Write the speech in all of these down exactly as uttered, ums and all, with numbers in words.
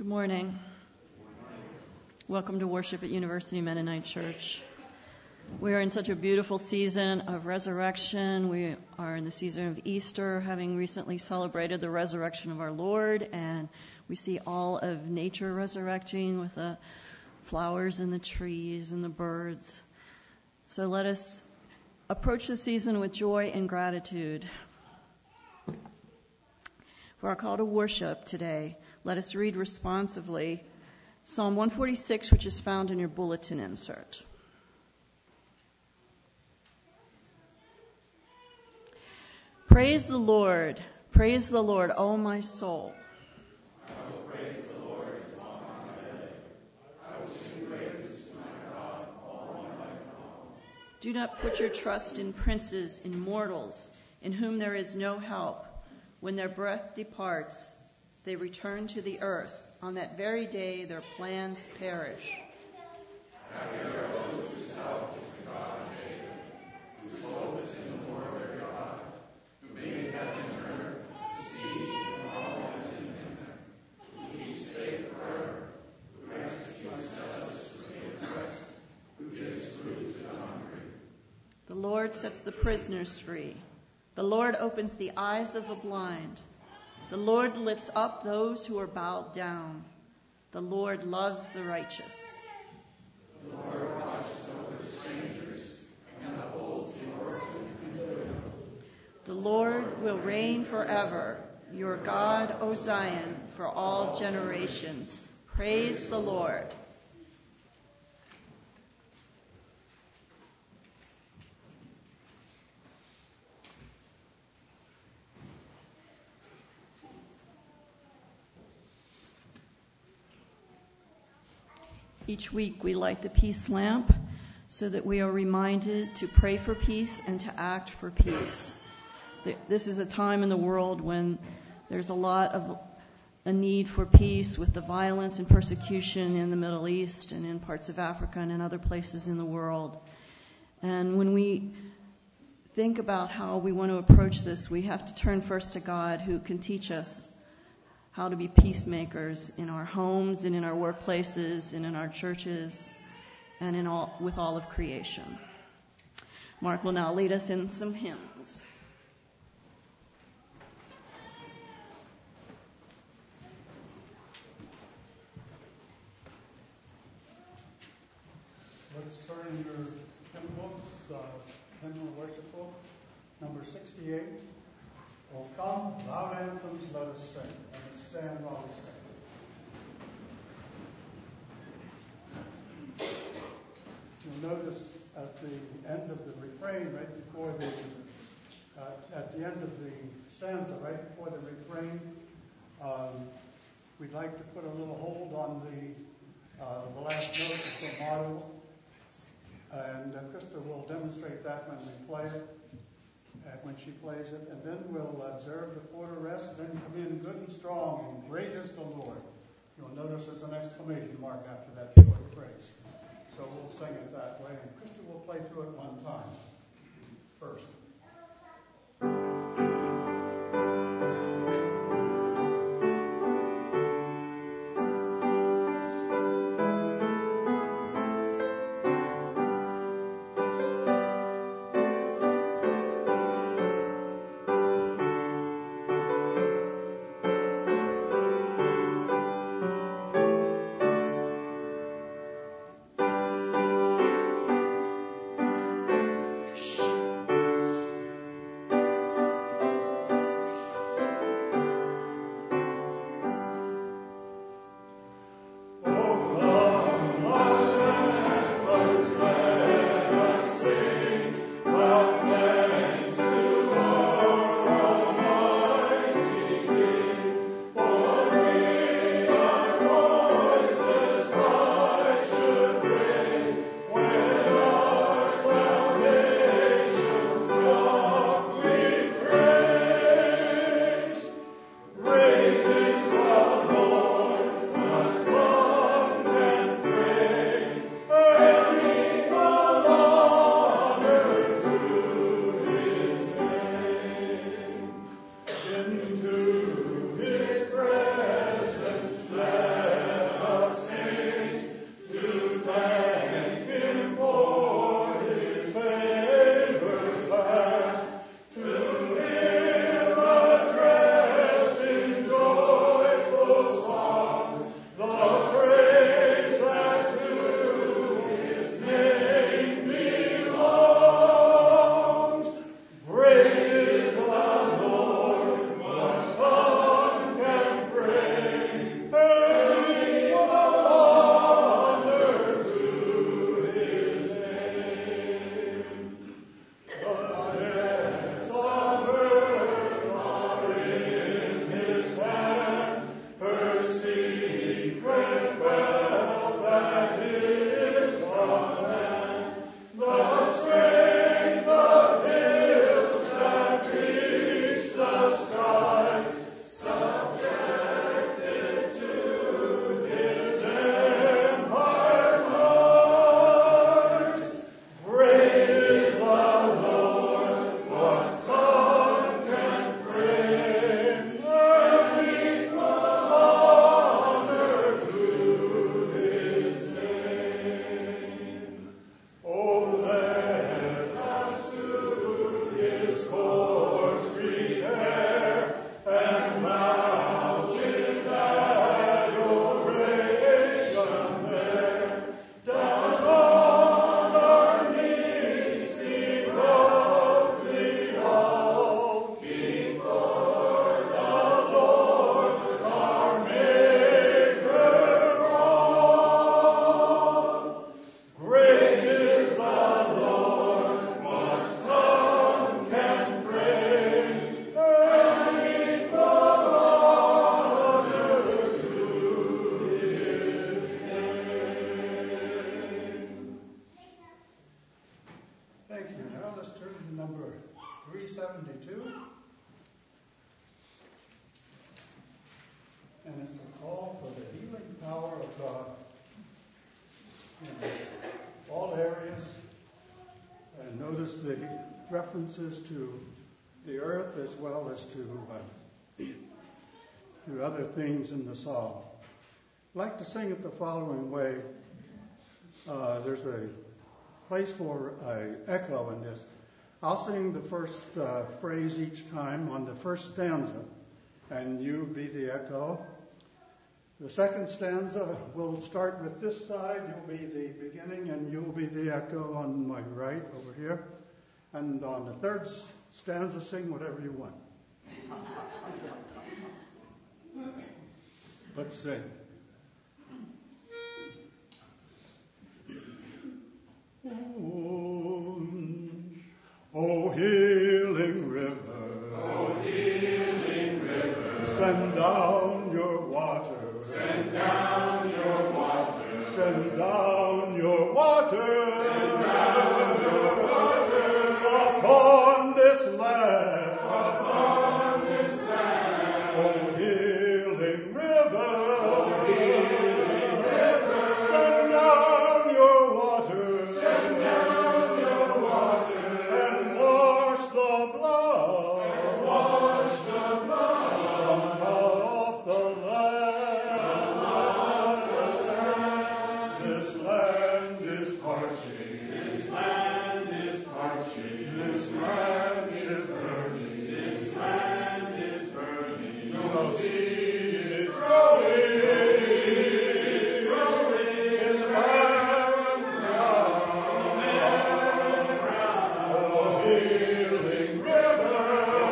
Good morning. Welcome to worship at University Mennonite Church. We are in such a beautiful season of resurrection. We are in the season of Easter, having recently celebrated the resurrection of our Lord, and we see all of nature resurrecting with the flowers and the trees and the birds. So let us approach the season with joy and gratitude. For our call to worship today, let us read responsively Psalm one forty-six, which is found in your bulletin insert. Praise the Lord. Praise the Lord, O my soul. I will praise the Lord all my day. I will sing praises to my God all my life long. Do not put your trust in princes, in mortals, in whom there is no help. When their breath departs, they return to the earth. On that very day, their plans perish. Happy are those whose help is the God of Jacob, whose hope is in the Lord their God, who made heaven and earth, the sea, and all that is in them, who keeps faith forever, who executes justice to the oppressed, who gives food to the hungry. The Lord sets the prisoners free. The Lord opens the eyes of the blind. The Lord lifts up those who are bowed down. The Lord loves the righteous. The Lord watches over strangers and upholds the orphan and the widow. The Lord will reign forever. Your God, O Zion, for all generations. Praise the Lord. Each week we light the peace lamp so that we are reminded to pray for peace and to act for peace. This is a time in the world when there's a lot of a need for peace with the violence and persecution in the Middle East and in parts of Africa and in other places in the world. And when we think about how we want to approach this, we have to turn first to God, who can teach us how to be peacemakers in our homes and in our workplaces and in our churches and in all with all of creation. Mark will now lead us in some hymns. Let's turn in your hymn books, uh, hymnal worship book, number sixty-eight. Oh, come, loud anthems, let us sing. Let us stand while we sing. You'll notice at the end of the refrain, right before the, uh, at the end of the stanza, right before the refrain, um, we'd like to put a little hold on the, uh, the last note of the motto. And uh, Krista will demonstrate that when we play it. Uh, when she plays it, and then we'll observe the quarter rest, then come in good and strong, and great is the Lord. You'll notice there's an exclamation mark after that short phrase. So we'll sing it that way, and Krista will play through it one time first. in all areas. And notice the references to the earth as well as to, uh, to other themes in the psalm. I'd like to sing it the following way. Uh, there's a place for an echo in this. I'll sing the first uh, phrase each time on the first stanza, and you be the echo. The second stanza will start with this side. You'll be the beginning, and you'll be the echo on my right over here. And on the third stanza, sing whatever you want. Let's sing. Oh, oh, healing river, O healing river, send down your water, send down your water, send down your water, send down your water upon this land, upon this land. oh, healing river, O healing river, send down your water, send down your water, and wash the blood and wash the blood off the land. This land is parching. This land is parching. This land is burning. This land is burning. No seed is growing. It's growing In the barren ground. Oh, healing river,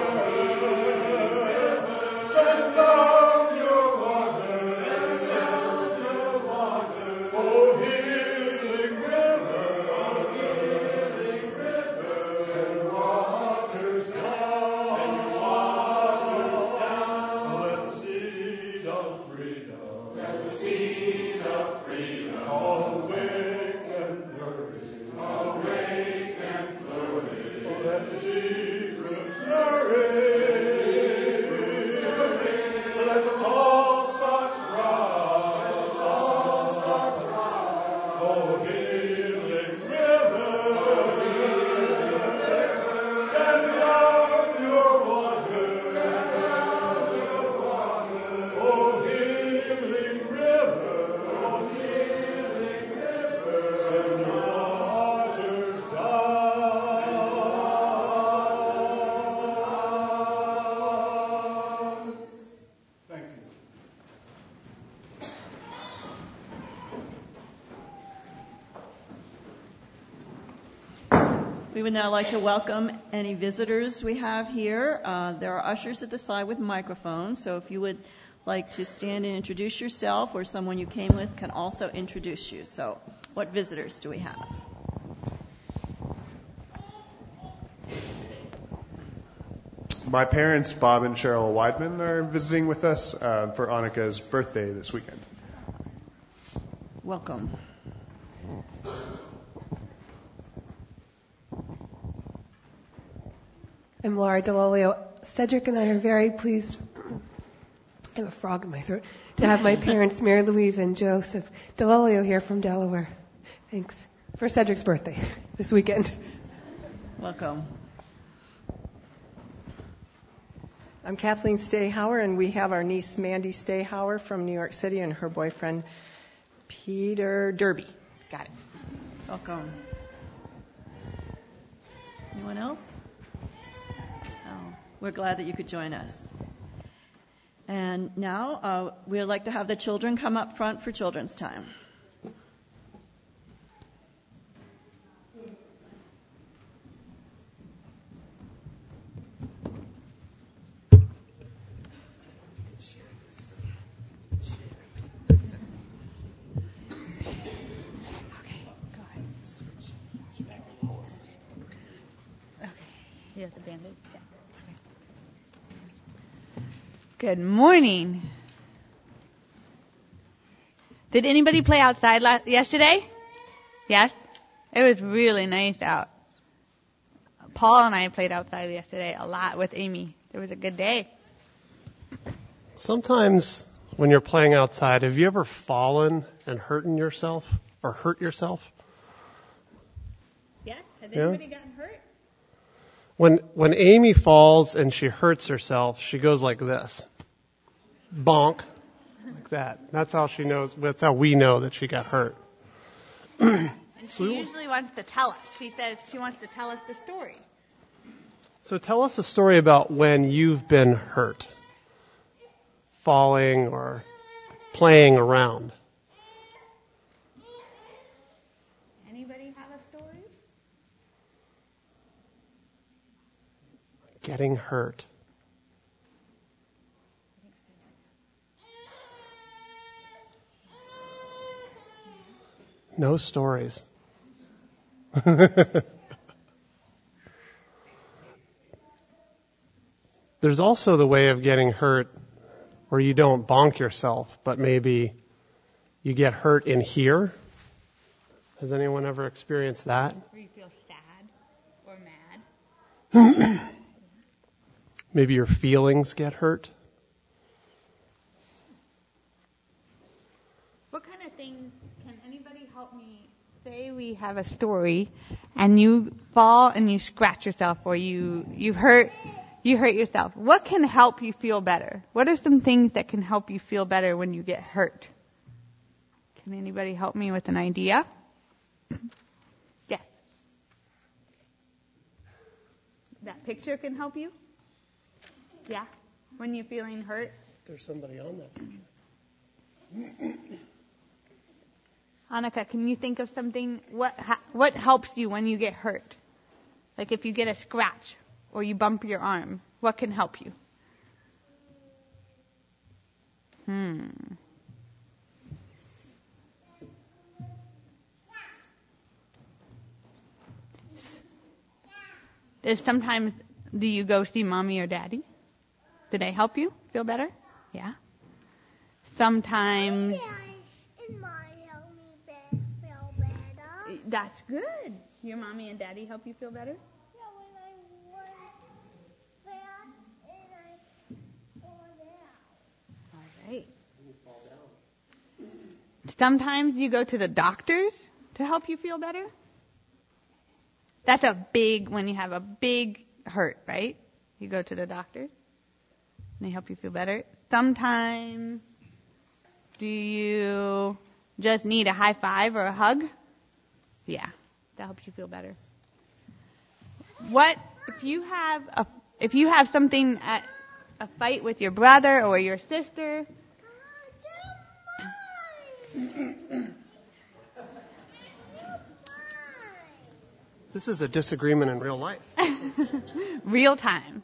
send down your water. Send down your water. Oh, healing river, Healing river, send waters down. send waters down. Let the seed of freedom Let the seed of freedom awake and flourish. awake and flourish. Oh, let the deep roots nourish. Let the tall stalks rise. Oh, healing river, send down your water. Oh, healing river, send your waters down. Thank you. We would now like to welcome any visitors we have here. Uh, there are ushers at the side with microphones, so if you would like to stand and introduce yourself, or someone you came with can also introduce you. So, what visitors do we have? My parents, Bob and Cheryl Weidman, are visiting with us uh, for Annika's birthday this weekend. Welcome. I'm Laura DeLolio. Cedric and I are very pleased, I have a frog in my throat, to have my parents, Mary Louise and Joseph DeLolio, here from Delaware. Thanks. For Cedric's birthday this weekend. Welcome. I'm Kathleen Stayhauer, and we have our niece Mandy Stayhauer from New York City and her boyfriend Peter Derby. Got it. Welcome. Anyone else? Oh, we're glad that you could join us. And now uh, we'd like to have the children come up front for children's time. You have the Band-Aid? Yeah. Good morning. Did anybody play outside last, yesterday? Yes? It was really nice out. Paul and I played outside yesterday a lot with Amy. It was a good day. Sometimes when you're playing outside, have you ever fallen and hurting yourself? or hurt yourself? Yes? Has Yeah. anybody gotten hurt? When when Amy falls and she hurts herself, she goes like this. Bonk. Like that. That's how she knows, that's how we know that she got hurt. And she usually wants to tell us. She says she wants to tell us the story. So tell us a story about when you've been hurt, falling or playing around. Anybody have a story? Getting hurt. No stories. There's also the way of getting hurt where you don't bonk yourself, but maybe you get hurt in here. Has anyone ever experienced that? Where you feel sad or mad. Maybe your feelings get hurt. What kind of things can anybody help me? Say we have a story and you fall and you scratch yourself or you, you hurt you hurt yourself. What can help you feel better? What are some things that can help you feel better when you get hurt? Can anybody help me with an idea? Yes. That picture can help you? Yeah. When you're feeling hurt? There's somebody on that. Annika, can you think of something? What ha- what helps you when you get hurt? Like if you get a scratch or you bump your arm, what can help you? Hmm. There's sometimes, do you go see mommy or daddy? Do they help you feel better? Yeah. Sometimes. That's good. Your mommy and daddy help you feel better? Yeah, when I was bad and I fall down. All right. Sometimes you go to the doctors to help you feel better. That's a big, when you have a big hurt, right? You go to the doctors and they help you feel better. Sometimes do you just need a high five or a hug? Yeah, that helps you feel better. What if you have a if you have something at a fight with your brother or your sister? This is a disagreement in real life. Real time.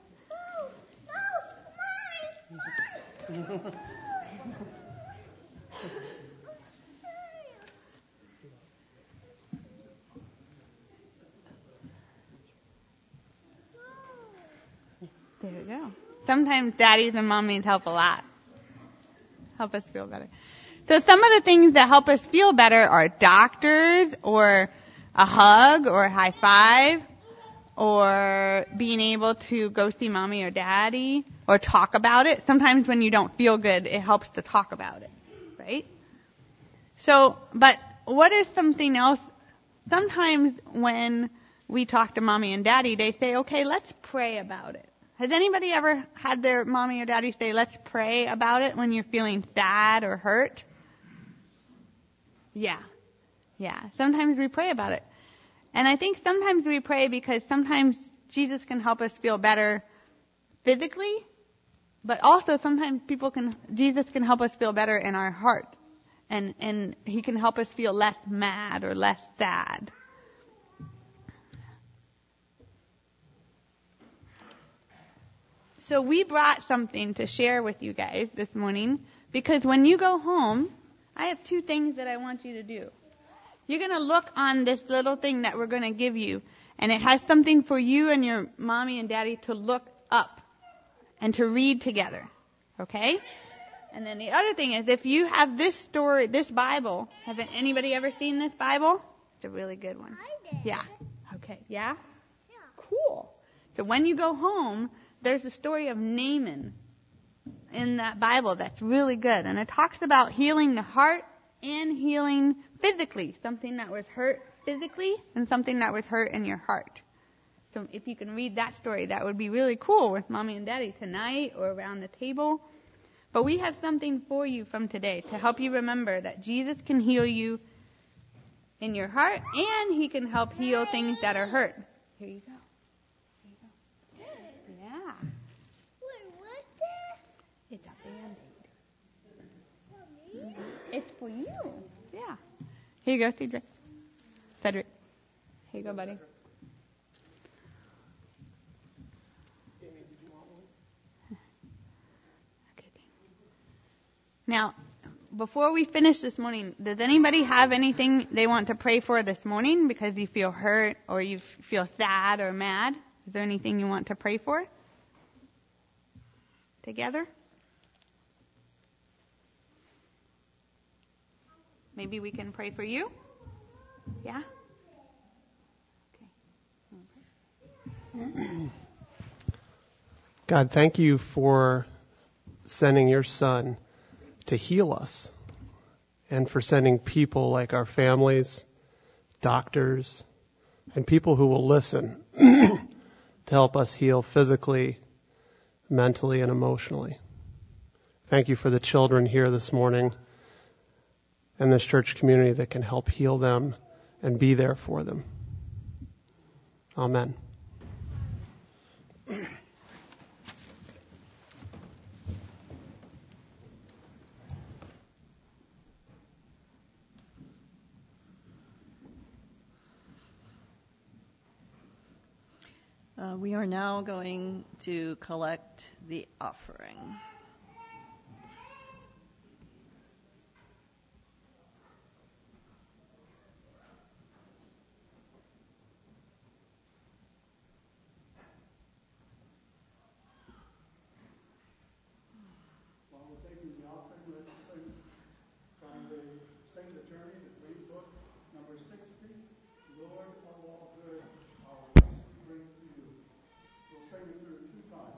There you go. Sometimes daddies and mommies help a lot. Help us feel better. So some of the things that help us feel better are doctors or a hug or a high five or being able to go see mommy or daddy or talk about it. Sometimes when you don't feel good, it helps to talk about it, right? So, but what is something else? Sometimes when we talk to mommy and daddy, they say, okay, let's pray about it. Has anybody ever had their mommy or daddy say, let's pray about it when you're feeling sad or hurt? Yeah. Yeah. Sometimes we pray about it. And I think sometimes we pray because sometimes Jesus can help us feel better physically, but also sometimes people can, Jesus can help us feel better in our heart. And, and he can help us feel less mad or less sad. So we brought something to share with you guys this morning because when you go home, I have two things that I want you to do. You're going to look on this little thing that we're going to give you, and it has something for you and your mommy and daddy to look up and to read together. Okay? And then the other thing is if you have this story, this Bible, have anybody ever seen this Bible? It's a really good one. I did. Yeah. Okay. Yeah? Yeah. Cool. So when you go home, there's the story of Naaman in that Bible that's really good. And it talks about healing the heart and healing physically, something that was hurt physically and something that was hurt in your heart. So if you can read that story, that would be really cool with Mommy and Daddy tonight or around the table. But we have something for you from today to help you remember that Jesus can heal you in your heart, and he can help heal things that are hurt. Here you go. Here you go. Yeah. Wait, what's that? It's a Band-Aid. It's for you. Yeah. Here you go, Cedric. Cedric. Here you go, buddy. Okay. Now, before we finish this morning, does anybody have anything they want to pray for this morning because you feel hurt or you feel sad or mad? Is there anything you want to pray for? Together? Maybe we can pray for you? Yeah? Okay. God, thank you for sending your Son to heal us, and for sending people like our families, doctors, and people who will listen to help us heal physically, mentally, and emotionally. Thank you for the children here this morning and this church community that can help heal them and be there for them. Amen. Uh, we are now going to collect the offering. While we're taking the offering, let's sing from the Sing the Journey, the Green Book, number sixty, Lord of all good, our peace we bring to you. We'll sing it through two times.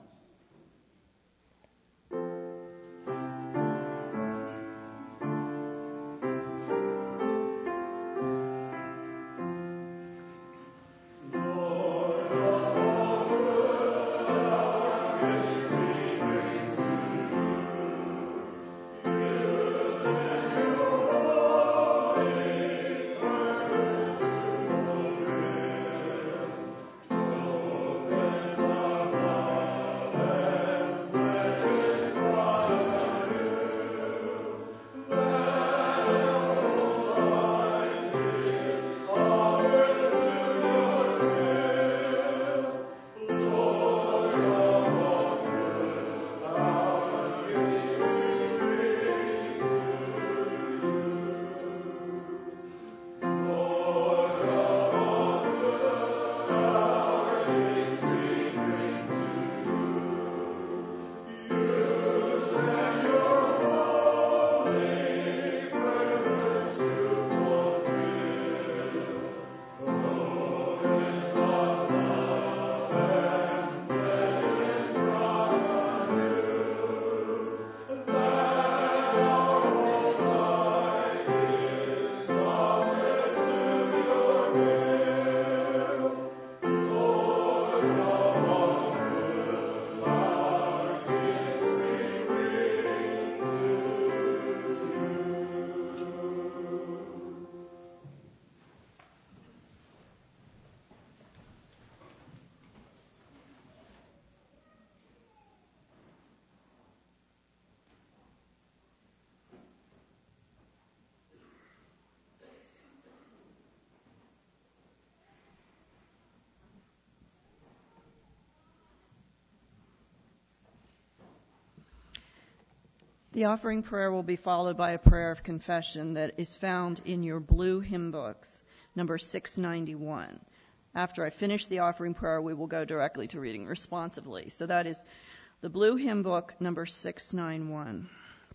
The offering prayer will be followed by a prayer of confession that is found in your blue hymn books, number six ninety-one. After I finish the offering prayer, we will go directly to reading responsively. So that is the blue hymn book, number six ninety-one.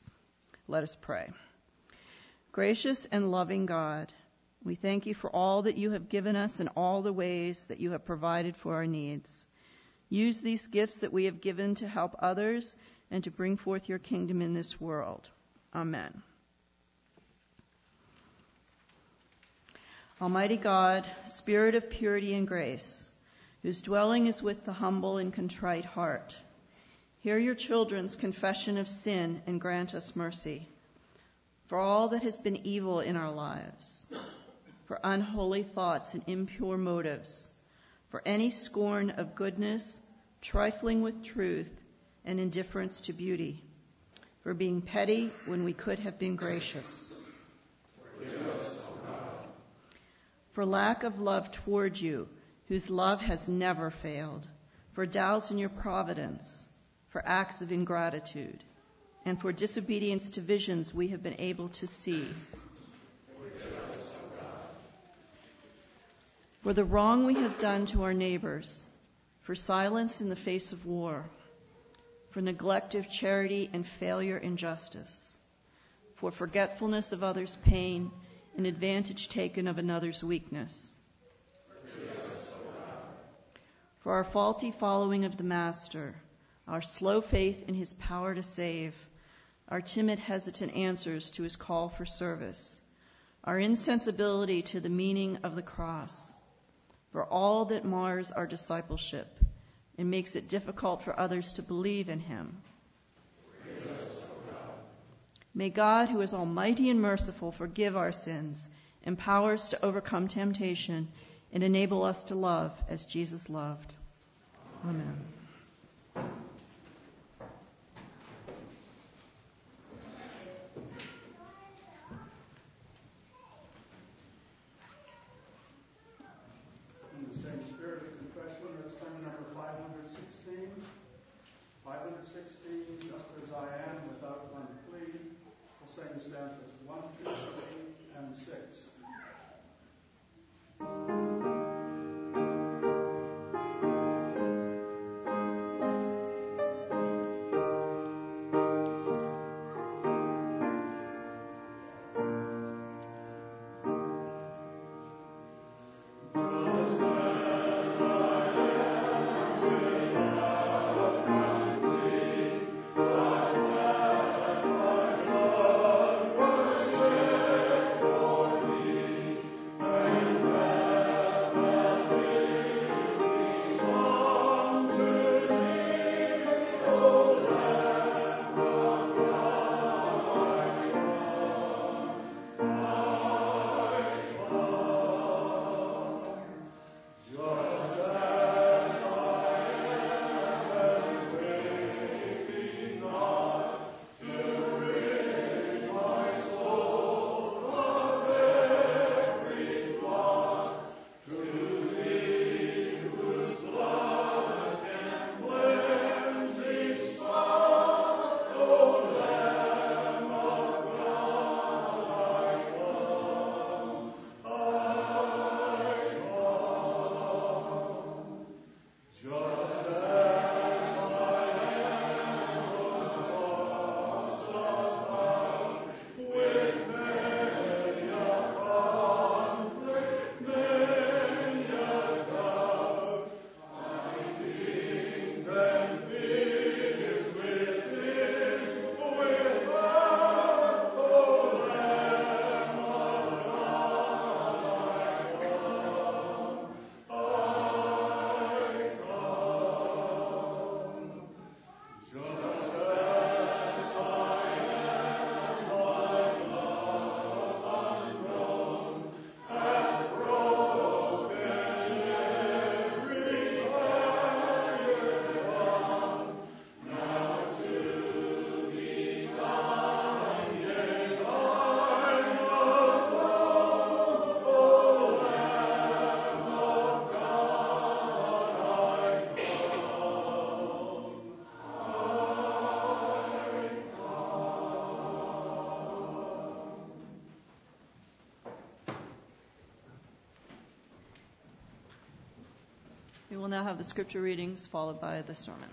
Let us pray. Gracious and loving God, we thank you for all that you have given us and all the ways that you have provided for our needs. Use these gifts that we have given to help others and to bring forth your kingdom in this world. Amen. Almighty God, Spirit of purity and grace, whose dwelling is with the humble and contrite heart, hear your children's confession of sin and grant us mercy. For all that has been evil in our lives, for unholy thoughts and impure motives, for any scorn of goodness, trifling with truth, and indifference to beauty, for being petty when we could have been gracious. Forgive us, O God. For lack of love toward you, whose love has never failed, for doubts in your providence, for acts of ingratitude, and for disobedience to visions we have been able to see. Forgive us, O God. For the wrong we have done to our neighbors, for silence in the face of war, for neglect of charity and failure in justice, for forgetfulness of others' pain and advantage taken of another's weakness. Forgive us, O God. For our faulty following of the Master, our slow faith in his power to save, our timid, hesitant answers to his call for service, our insensibility to the meaning of the cross, for all that mars our discipleship and makes it difficult for others to believe in him. Forgive us, O God. May God, who is almighty and merciful, forgive our sins, empower us to overcome temptation, and enable us to love as Jesus loved. Amen. In the same spirit of confession, let's turn to number five hundred sixteen. five hundred sixteen, just as I am, without one plea. We'll sing stanzas one, two, three, and six. We will now have the scripture readings followed by the sermon.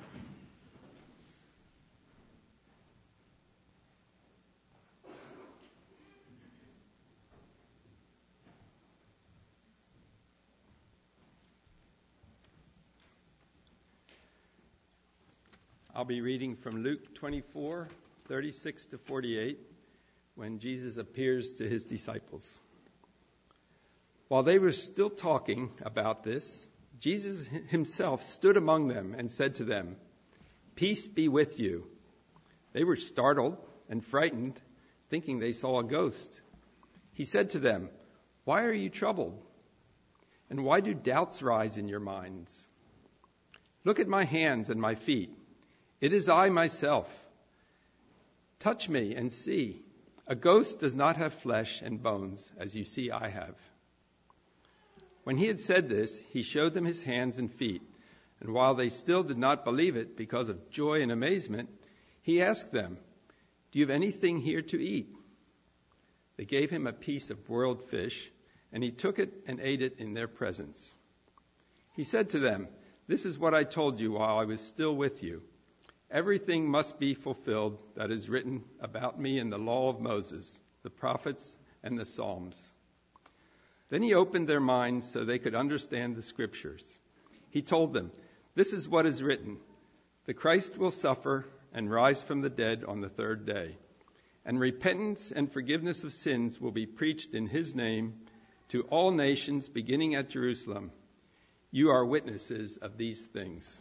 I'll be reading from Luke twenty-four, thirty-six to forty-eight, when Jesus appears to his disciples. While they were still talking about this, Jesus himself stood among them and said to them, "Peace be with you." They were startled and frightened, thinking they saw a ghost. He said to them, "Why are you troubled? And why do doubts rise in your minds? Look at my hands and my feet. It is I myself. Touch me and see. A ghost does not have flesh and bones, as you see I have." When he had said this, he showed them his hands and feet. And while they still did not believe it because of joy and amazement, he asked them, "Do you have anything here to eat?" They gave him a piece of broiled fish, and he took it and ate it in their presence. He said to them, "This is what I told you while I was still with you. Everything must be fulfilled that is written about me in the law of Moses, the prophets, and the Psalms." Then he opened their minds so they could understand the scriptures. He told them, "This is what is written. The Christ will suffer and rise from the dead on the third day. And repentance and forgiveness of sins will be preached in his name to all nations, beginning at Jerusalem. You are witnesses of these things."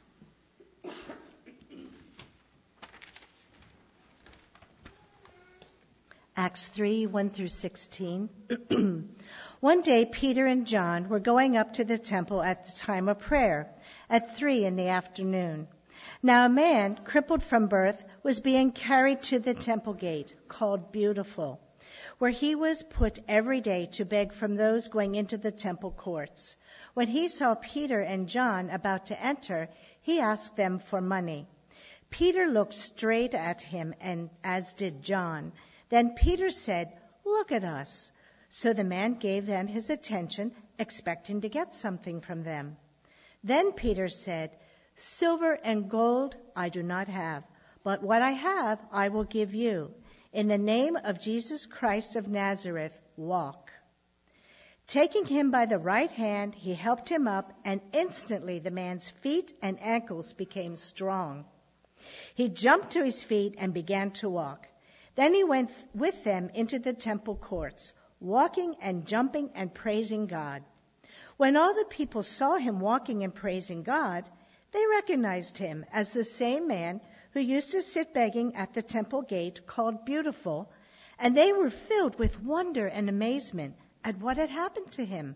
Acts three, one through sixteen. One day, Peter and John were going up to the temple at the time of prayer, at three in the afternoon. Now a man, crippled from birth, was being carried to the temple gate, called Beautiful, where he was put every day to beg from those going into the temple courts. When he saw Peter and John about to enter, he asked them for money. Peter looked straight at him, and as did John. Then Peter said, "Look at us." So the man gave them his attention, expecting to get something from them. Then Peter said, "Silver and gold I do not have, but what I have I will give you. In the name of Jesus Christ of Nazareth, walk." Taking him by the right hand, he helped him up, and instantly the man's feet and ankles became strong. He jumped to his feet and began to walk. Then he went with them into the temple courts, walking and jumping and praising God. When all the people saw him walking and praising God, they recognized him as the same man who used to sit begging at the temple gate called Beautiful, and they were filled with wonder and amazement at what had happened to him.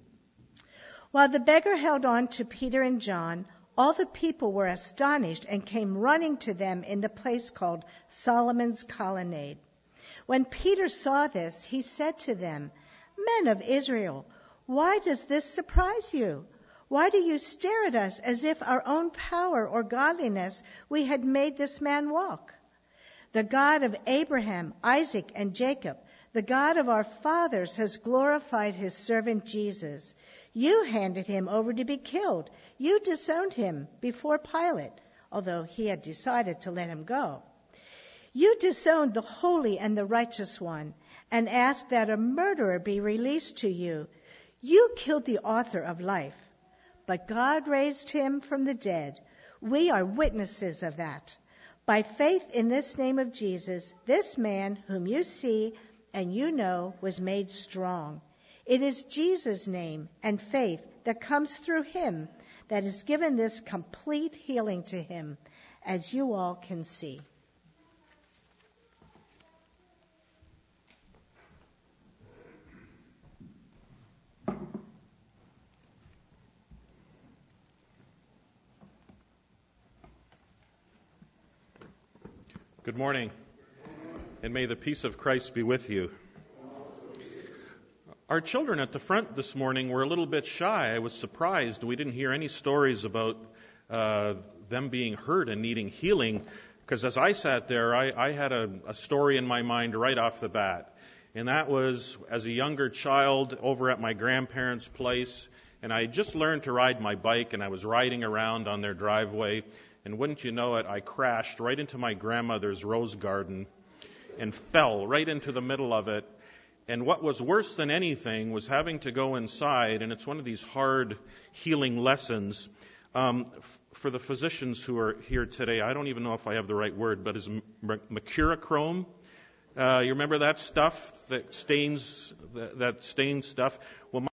While the beggar held on to Peter and John, all the people were astonished and came running to them in the place called Solomon's Colonnade. When Peter saw this, he said to them, "Men of Israel, why does this surprise you? Why do you stare at us as if our own power or godliness we had made this man walk? The God of Abraham, Isaac, and Jacob, the God of our fathers, has glorified his servant Jesus. You handed him over to be killed. You disowned him before Pilate, although he had decided to let him go. You disowned the holy and the righteous one and asked that a murderer be released to you. You killed the author of life, but God raised him from the dead. We are witnesses of that. By faith in this name of Jesus, this man whom you see and you know was made strong. It is Jesus' name and faith that comes through him that has given this complete healing to him, as you all can see." Good morning, and may the peace of Christ be with you. Our children at the front this morning were a little bit shy. I was surprised. We didn't hear any stories about uh, them being hurt and needing healing, because as I sat there, I, I had a, a story in my mind right off the bat. And that was as a younger child over at my grandparents' place, and I had just learned to ride my bike, and I was riding around on their driveway. And wouldn't you know it, I crashed right into my grandmother's rose garden and fell right into the middle of it. And what was worse than anything was having to go inside, and it's one of these hard healing lessons. Um, f- for the physicians who are here today, I don't even know if I have the right word, but is m- mercurochrome. Uh, you remember that stuff that stains, that, that stains stuff? Well,